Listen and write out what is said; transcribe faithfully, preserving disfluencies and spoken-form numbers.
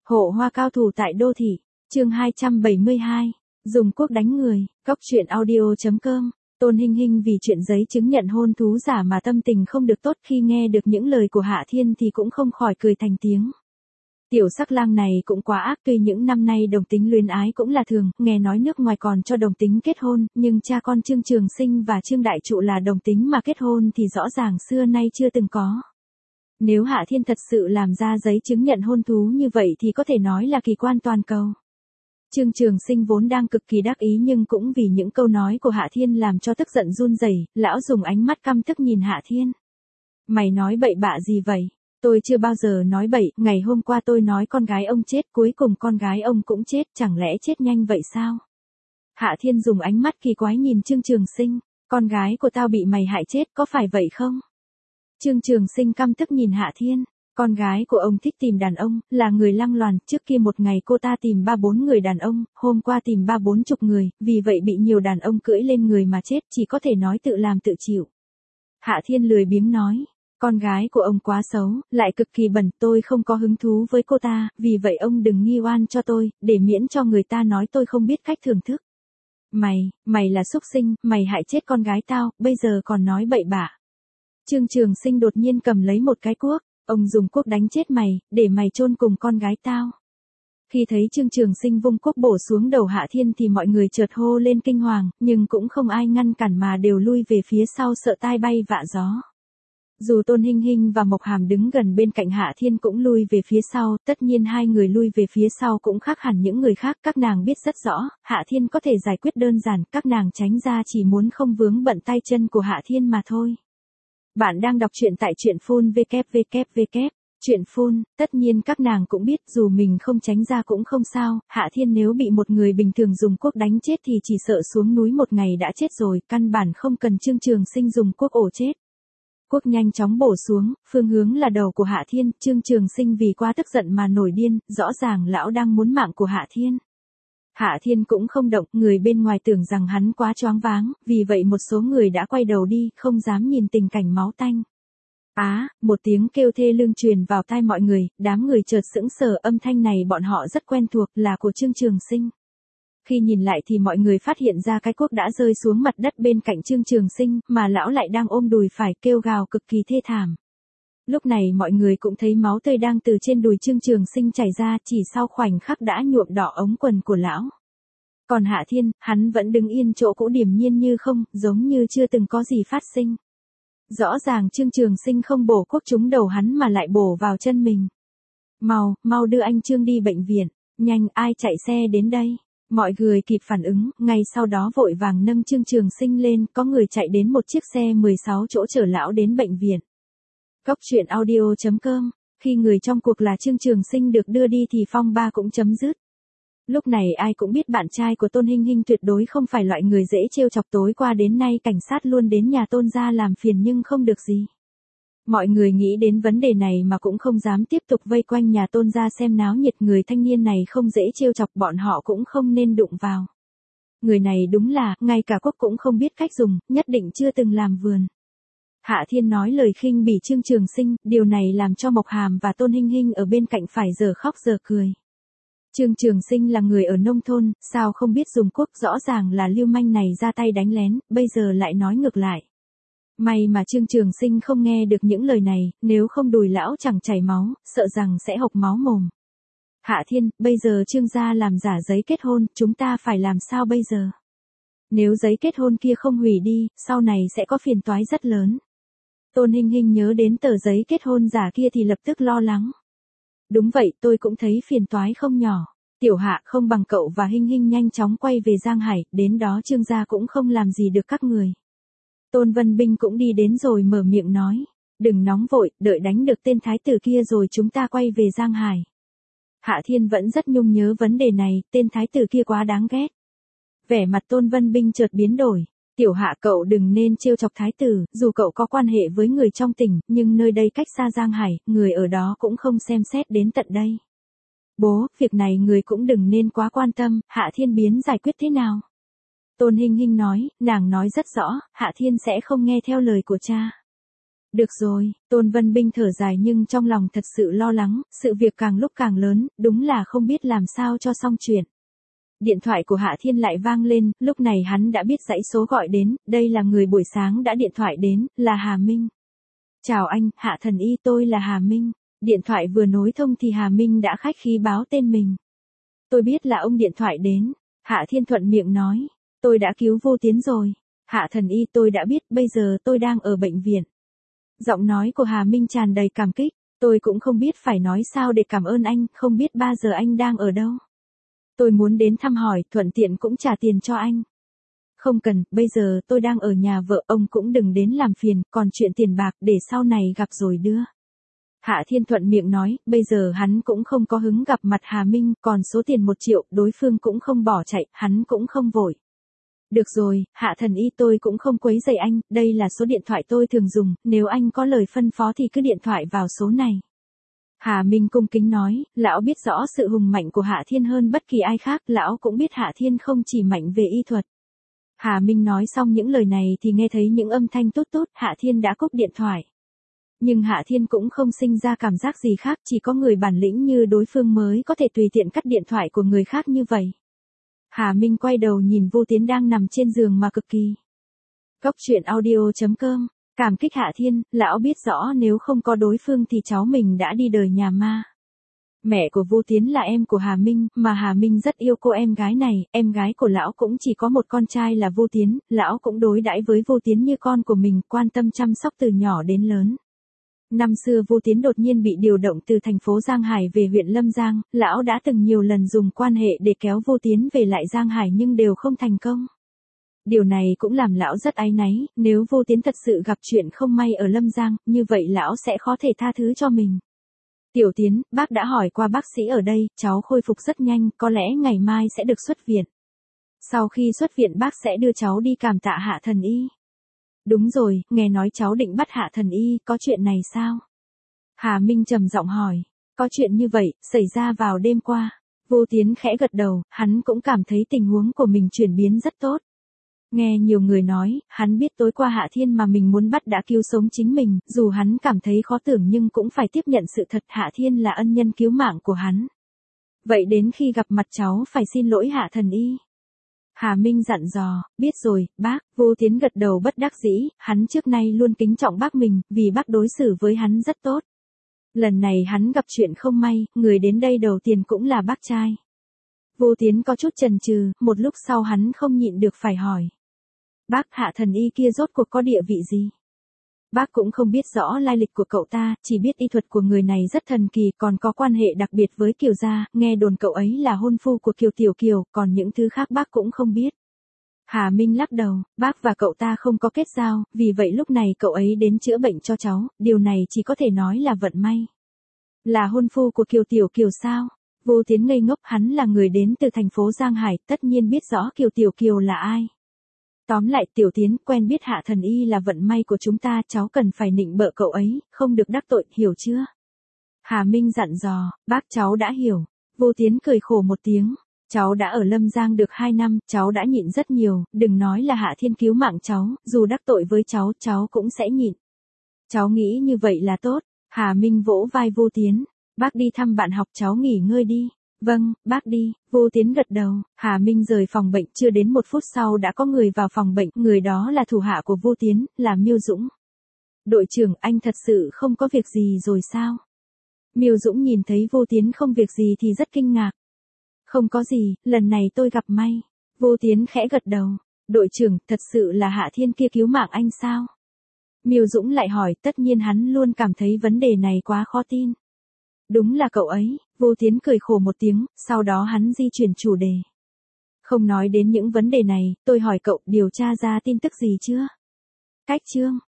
Hộ hoa cao thủ tại đô thị, chương hai trăm bảy mươi hai, dùng quốc đánh người, góc truyện audio chấm com. Tôn Hinh Hinh vì chuyện giấy chứng nhận hôn thú giả mà tâm tình không được tốt, khi nghe được những lời của Hạ Thiên thì cũng không khỏi cười thành tiếng. Tiểu sắc lang này cũng quá ác, tuy những năm nay đồng tính luyến ái cũng là thường, nghe nói nước ngoài còn cho đồng tính kết hôn, nhưng cha con Trương Trường Sinh và Trương Đại Trụ là đồng tính mà kết hôn thì rõ ràng xưa nay chưa từng có. Nếu Hạ Thiên thật sự làm ra giấy chứng nhận hôn thú như vậy thì có thể nói là kỳ quan toàn cầu. Trương Trường Sinh vốn đang cực kỳ đắc ý, nhưng cũng vì những câu nói của Hạ Thiên làm cho tức giận run rẩy, lão dùng ánh mắt căm tức nhìn Hạ Thiên. Mày nói bậy bạ gì vậy? Tôi chưa bao giờ nói bậy, ngày hôm qua tôi nói con gái ông chết, cuối cùng con gái ông cũng chết, chẳng lẽ chết nhanh vậy sao? Hạ Thiên dùng ánh mắt kỳ quái nhìn Trương Trường Sinh, con gái của tao bị mày hại chết, có phải vậy không? Trương Trường Sinh căm tức nhìn Hạ Thiên, con gái của ông thích tìm đàn ông, là người lăng loàn, trước kia một ngày cô ta tìm ba bốn người đàn ông, hôm qua tìm ba bốn chục người, vì vậy bị nhiều đàn ông cưỡi lên người mà chết, chỉ có thể nói tự làm tự chịu. Hạ Thiên lười biếng nói, con gái của ông quá xấu, lại cực kỳ bẩn, tôi không có hứng thú với cô ta, vì vậy ông đừng nghi oan cho tôi, để miễn cho người ta nói tôi không biết cách thưởng thức. Mày, mày là súc sinh, mày hại chết con gái tao, bây giờ còn nói bậy bạ. Trương Trường Sinh đột nhiên cầm lấy một cái cuốc, ông dùng cuốc đánh chết mày, để mày chôn cùng con gái tao. Khi thấy Trương Trường Sinh vung cuốc bổ xuống đầu Hạ Thiên thì mọi người chợt hô lên kinh hoàng, nhưng cũng không ai ngăn cản mà đều lui về phía sau sợ tai bay vạ gió. Dù Tôn Hinh Hinh và Mộc Hàm đứng gần bên cạnh Hạ Thiên cũng lui về phía sau, tất nhiên hai người lui về phía sau cũng khác hẳn những người khác, các nàng biết rất rõ, Hạ Thiên có thể giải quyết đơn giản, các nàng tránh ra chỉ muốn không vướng bận tay chân của Hạ Thiên mà thôi. Bạn đang đọc truyện tại truyện phun vê kép vê kép vê kép, truyện phun, tất nhiên các nàng cũng biết dù mình không tránh ra cũng không sao, Hạ Thiên nếu bị một người bình thường dùng cuốc đánh chết thì chỉ sợ xuống núi một ngày đã chết rồi, căn bản không cần Trương Trường Sinh dùng cuốc ổ chết. Cuốc nhanh chóng bổ xuống, phương hướng là đầu của Hạ Thiên, Trương Trường Sinh vì quá tức giận mà nổi điên, rõ ràng lão đang muốn mạng của Hạ Thiên. Hạ Thiên cũng không động, người bên ngoài tưởng rằng hắn quá choáng váng, vì vậy một số người đã quay đầu đi, không dám nhìn tình cảnh máu tanh. Á, à, một tiếng kêu thê lương truyền vào tai mọi người, đám người chợt sững sờ, âm thanh này bọn họ rất quen thuộc, là của Trương Trường Sinh. Khi nhìn lại thì mọi người phát hiện ra cái cuốc đã rơi xuống mặt đất bên cạnh Trương Trường Sinh, mà lão lại đang ôm đùi phải kêu gào cực kỳ thê thảm. Lúc này mọi người cũng thấy máu tươi đang từ trên đùi Trương Trường Sinh chảy ra, chỉ sau khoảnh khắc đã nhuộm đỏ ống quần của lão. Còn Hạ Thiên, hắn vẫn đứng yên chỗ cũ điềm nhiên như không, giống như chưa từng có gì phát sinh. Rõ ràng Trương Trường Sinh không bổ cuốc trúng đầu hắn mà lại bổ vào chân mình. Mau, mau đưa anh Trương đi bệnh viện, nhanh, ai chạy xe đến đây. Mọi người kịp phản ứng, ngay sau đó vội vàng nâng Trương Trường Sinh lên, có người chạy đến một chiếc xe mười sáu chỗ chở lão đến bệnh viện. Góc truyện audio chấm com, khi người trong cuộc là Trương Trường Sinh được đưa đi thì phong ba cũng chấm dứt. Lúc này ai cũng biết bạn trai của Tôn Hinh Hinh tuyệt đối không phải loại người dễ trêu chọc, tối qua đến nay cảnh sát luôn đến nhà Tôn gia làm phiền nhưng không được gì. Mọi người nghĩ đến vấn đề này mà cũng không dám tiếp tục vây quanh nhà Tôn gia xem náo nhiệt, người thanh niên này không dễ trêu chọc, bọn họ cũng không nên đụng vào. Người này đúng là, ngay cả quốc cũng không biết cách dùng, nhất định chưa từng làm vườn. Hạ Thiên nói lời khinh bỉ Trương Trường Sinh, điều này làm cho Mộc Hàm và Tôn Hinh Hinh ở bên cạnh phải giờ khóc giờ cười. Trương Trường Sinh là người ở nông thôn, sao không biết dùng cuốc, rõ ràng là lưu manh này ra tay đánh lén, bây giờ lại nói ngược lại. May mà Trương Trường Sinh không nghe được những lời này, nếu không đùi lão chẳng chảy máu, sợ rằng sẽ hộc máu mồm. Hạ Thiên, bây giờ Trương gia làm giả giấy kết hôn, chúng ta phải làm sao bây giờ? Nếu giấy kết hôn kia không hủy đi, sau này sẽ có phiền toái rất lớn. Tôn Hinh Hinh nhớ đến tờ giấy kết hôn giả kia thì lập tức lo lắng. Đúng vậy, tôi cũng thấy phiền toái không nhỏ. Tiểu Hạ, không bằng cậu và Hinh Hinh nhanh chóng quay về Giang Hải, đến đó Trương gia cũng không làm gì được các người. Tôn Vân Binh cũng đi đến rồi mở miệng nói, đừng nóng vội, đợi đánh được tên thái tử kia rồi chúng ta quay về Giang Hải. Hạ Thiên vẫn rất nhung nhớ vấn đề này, tên thái tử kia quá đáng ghét. Vẻ mặt Tôn Vân Binh chợt biến đổi. Tiểu Hạ, cậu đừng nên trêu chọc thái tử, dù cậu có quan hệ với người trong tỉnh, nhưng nơi đây cách xa Giang Hải, người ở đó cũng không xem xét đến tận đây. Bố, việc này người cũng đừng nên quá quan tâm, Hạ Thiên biến giải quyết thế nào? Tôn Hinh Hinh nói, nàng nói rất rõ, Hạ Thiên sẽ không nghe theo lời của cha. Được rồi, Tôn Vân Binh thở dài nhưng trong lòng thật sự lo lắng, sự việc càng lúc càng lớn, đúng là không biết làm sao cho xong chuyện. Điện thoại của Hạ Thiên lại vang lên, lúc này hắn đã biết dãy số gọi đến, đây là người buổi sáng đã điện thoại đến, là Hà Minh. Chào anh, Hạ Thần Y, tôi là Hà Minh. Điện thoại vừa nối thông thì Hà Minh đã khách khí báo tên mình. Tôi biết là ông điện thoại đến. Hạ Thiên thuận miệng nói. Tôi đã cứu Vô Tiến rồi. Hạ Thần Y, tôi đã biết, bây giờ tôi đang ở bệnh viện. Giọng nói của Hà Minh tràn đầy cảm kích. Tôi cũng không biết phải nói sao để cảm ơn anh, không biết ba giờ anh đang ở đâu. Tôi muốn đến thăm hỏi, thuận tiện cũng trả tiền cho anh. Không cần, bây giờ tôi đang ở nhà vợ, ông cũng đừng đến làm phiền, còn chuyện tiền bạc để sau này gặp rồi đưa. Hạ Thiên thuận miệng nói, bây giờ hắn cũng không có hứng gặp mặt Hà Minh, còn số tiền một triệu, đối phương cũng không bỏ chạy, hắn cũng không vội. Được rồi, Hạ Thần Y, tôi cũng không quấy rầy anh, đây là số điện thoại tôi thường dùng, nếu anh có lời phân phó thì cứ điện thoại vào số này. Hà Minh cung kính nói, lão biết rõ sự hùng mạnh của Hạ Thiên hơn bất kỳ ai khác, lão cũng biết Hạ Thiên không chỉ mạnh về y thuật. Hà Minh nói xong những lời này thì nghe thấy những âm thanh tốt tốt, Hạ Thiên đã cúp điện thoại. Nhưng Hạ Thiên cũng không sinh ra cảm giác gì khác, chỉ có người bản lĩnh như đối phương mới có thể tùy tiện cắt điện thoại của người khác như vậy. Hà Minh quay đầu nhìn Vô Tiến đang nằm trên giường mà cực kỳ. Cốc truyện audio chấm com, cảm kích Hạ Thiên, lão biết rõ nếu không có đối phương thì cháu mình đã đi đời nhà ma. Mẹ của Vô Tiến là em của Hà Minh, mà Hà Minh rất yêu cô em gái này, em gái của lão cũng chỉ có một con trai là Vô Tiến, lão cũng đối đãi với Vô Tiến như con của mình, quan tâm chăm sóc từ nhỏ đến lớn. Năm xưa Vô Tiến đột nhiên bị điều động từ thành phố Giang Hải về huyện Lâm Giang, lão đã từng nhiều lần dùng quan hệ để kéo Vô Tiến về lại Giang Hải nhưng đều không thành công. Điều này cũng làm lão rất áy náy, nếu Vô Tiến thật sự gặp chuyện không may ở Lâm Giang, như vậy lão sẽ khó thể tha thứ cho mình. Tiểu Tiến, bác đã hỏi qua bác sĩ ở đây, cháu khôi phục rất nhanh, có lẽ ngày mai sẽ được xuất viện. Sau khi xuất viện bác sẽ đưa cháu đi cảm tạ Hạ Thần Y. Đúng rồi, nghe nói cháu định bắt Hạ Thần Y, có chuyện này sao? Hà Minh trầm giọng hỏi, có chuyện như vậy, xảy ra vào đêm qua. Vô Tiến khẽ gật đầu, hắn cũng cảm thấy tình huống của mình chuyển biến rất tốt. Nghe nhiều người nói, hắn biết tối qua Hạ Thiên mà mình muốn bắt đã cứu sống chính mình, dù hắn cảm thấy khó tưởng nhưng cũng phải tiếp nhận sự thật Hạ Thiên là ân nhân cứu mạng của hắn. Vậy đến khi gặp mặt cháu phải xin lỗi Hạ Thần Y. Hà Minh dặn dò, biết rồi, bác. Vô Tiến gật đầu bất đắc dĩ, hắn trước nay luôn kính trọng bác mình, vì bác đối xử với hắn rất tốt. Lần này hắn gặp chuyện không may, người đến đây đầu tiên cũng là bác trai. Vô Tiến có chút chần chừ, một lúc sau hắn không nhịn được phải hỏi. Bác, Hạ Thần Y kia rốt cuộc có địa vị gì? Bác cũng không biết rõ lai lịch của cậu ta, chỉ biết y thuật của người này rất thần kỳ, còn có quan hệ đặc biệt với Kiều gia, nghe đồn cậu ấy là hôn phu của Kiều Tiểu Kiều, còn những thứ khác bác cũng không biết. Hà Minh lắc đầu, bác và cậu ta không có kết giao, vì vậy lúc này cậu ấy đến chữa bệnh cho cháu, điều này chỉ có thể nói là vận may. Là hôn phu của Kiều Tiểu Kiều sao? Vô Tiến ngây ngốc, hắn là người đến từ thành phố Giang Hải, tất nhiên biết rõ Kiều Tiểu Kiều là ai. Tóm lại Tiểu Tiến, quen biết Hạ Thần Y là vận may của chúng ta, cháu cần phải nịnh bợ cậu ấy, không được đắc tội, hiểu chưa? Hà Minh dặn dò, bác cháu đã hiểu. Vô Tiến cười khổ một tiếng, cháu đã ở Lâm Giang được hai năm, cháu đã nhịn rất nhiều, đừng nói là Hạ Thiên cứu mạng cháu, dù đắc tội với cháu, cháu cũng sẽ nhịn. Cháu nghĩ như vậy là tốt. Hà Minh vỗ vai Vô Tiến, bác đi thăm bạn học, cháu nghỉ ngơi đi. Vâng, bác đi. Vô Tiến gật đầu. Hà Minh rời phòng bệnh, chưa đến một phút sau đã có người vào phòng bệnh, người đó là thủ hạ của Vô Tiến, là Miêu Dũng. Đội trưởng, anh thật sự không có việc gì rồi sao? Miêu Dũng nhìn thấy Vô Tiến không việc gì thì rất kinh ngạc. Không có gì, lần này tôi gặp may. Vô Tiến khẽ gật đầu. Đội trưởng, thật sự là Hạ Thiên kia cứu mạng anh sao? Miêu Dũng lại hỏi, tất nhiên hắn luôn cảm thấy vấn đề này quá khó tin. Đúng là cậu ấy. Vô Tiến cười khổ một tiếng, sau đó hắn di chuyển chủ đề. Không nói đến những vấn đề này, tôi hỏi cậu điều tra ra tin tức gì chưa? Cách chương.